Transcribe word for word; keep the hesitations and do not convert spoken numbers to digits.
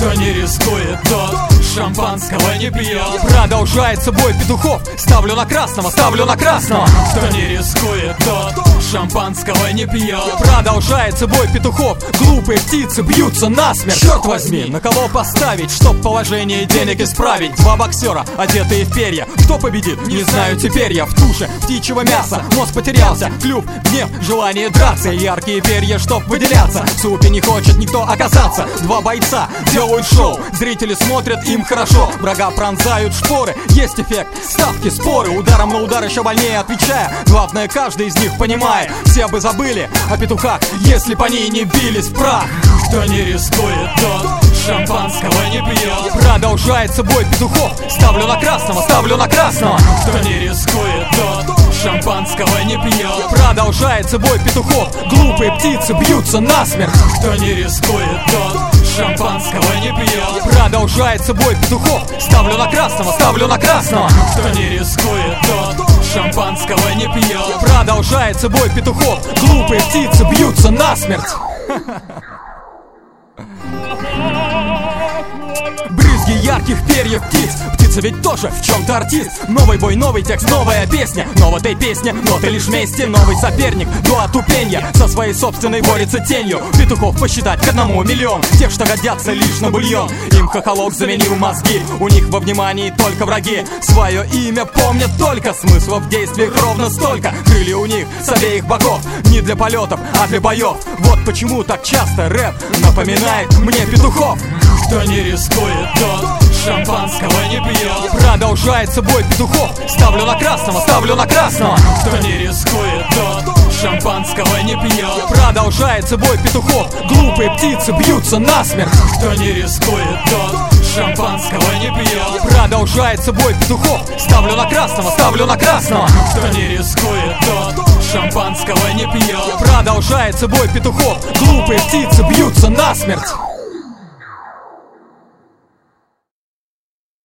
Кто не рискует, тот шампанского не пьет. Продолжается бой петухов. Ставлю на красного, ставлю на красного. Кто не рискует, тот шампанского не пьет. Продолжается бой петухов. Глупые птицы бьются насмерть. Черт возьми, на кого поставить, чтоб положение денег исправить? Два боксера, одетые в перья. Кто победит? Не знаю теперь. Я в туше птичьего мяса. Мозг потерялся, клюв, гнев, желание драться. Яркие перья, чтоб выделяться. В супе не хочет никто оказаться. Два бойца делают шоу. Зрители смотрят, им хорошо. Врага пронзают шпоры. Есть эффект, ставки, споры. Ударом на удар еще больнее отвечая. Главное, каждый из них понимает. Все бы забыли о петухах, если б они не бились в прах. Кто не рискует, тот шампанского не пьет. Продолжается бой петухов. Ставлю на красного, ставлю на красного. Кто не рискует, тот шампанского не пьет. Продолжается бой петухов. Глупые птицы бьются насмерть. Кто не рискует, тот шампанского не пьет. Продолжается бой петухов. Ставлю на красного, ставлю на красного. Кто не рискует, тот шампанского не пьет. Продолжается бой петухов. Глупые птицы бьются насмерть. Брызги ярких перьев птиц. Птица ведь тоже в чем-то артист. Новый бой, новый текст, новая песня. Но в этой песне ноты лишь вместе. Новый соперник до отупенья со своей собственной борется тенью. Петухов посчитать к одному миллион. Тех, что годятся лишь на бульон. Им хохолок заменил мозги. У них во внимании только враги. Свое имя помнят только. Смысла в действиях ровно столько. Крылья у них с обеих боков. Не для полетов, а для боев. Вот почему так часто рэп напоминает мне петухов. Кто не рискует, тот шампанского не пьет. Продолжается бой петухов. Ставлю на красного, ставлю на красного. Кто не рискует, тот шампанского не пьет. Продолжается бой петухов. Глупые птицы бьются насмерть. Кто не рискует, тот шампанского не пьет. Продолжается бой петухов. Ставлю на красного, ставлю на красного. Кто не рискует, тот шампанского не пьет. Продолжается бой петухов. Глупые птицы бьются насмерть.